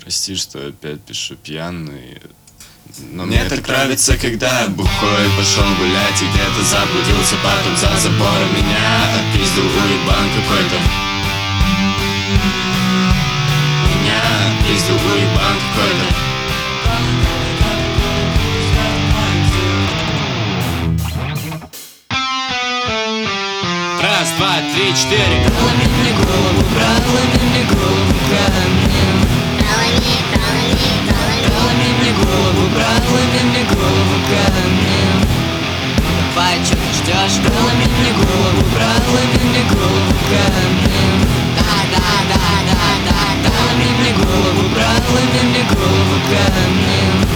Прости, что опять пишу пьяный. Но мне так нравится, когда бухой пошел гулять и где-то заблудился, потом за забором меня отпиздил уебан какой-то. Меня отпиздил уебан какой-то. Раз, два, три, четыре. Проломи мне голову, проломи мне голову камнем. Проломи мне голову, проломи мне голову камнем. Давай, чё ты ждёшь? Проломи мне голову, проломи мне голову камнем. Да. Проломи мне голову, проломи мне голову камнем.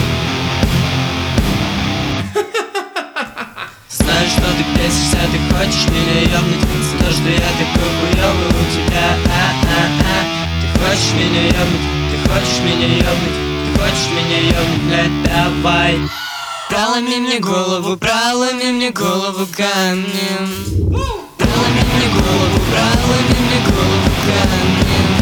Знаю, что ты бесишься, ты хочешь меня ёбнуть за то, что я такой хуёвый у тебя. Ты хочешь меня ёбнуть, ты хочешь меня ёбнуть, ты хочешь меня ёбнуть, блядь, давай. Проломи мне голову камнем. Проломи мне голову камнем.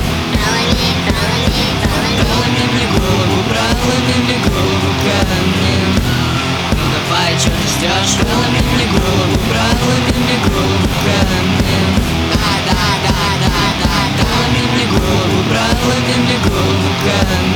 Проломи мне голову камнем. Ну давай, чё ты ждёшь? Проломи мне голову камнем. Да. Проломи мне голову камнем.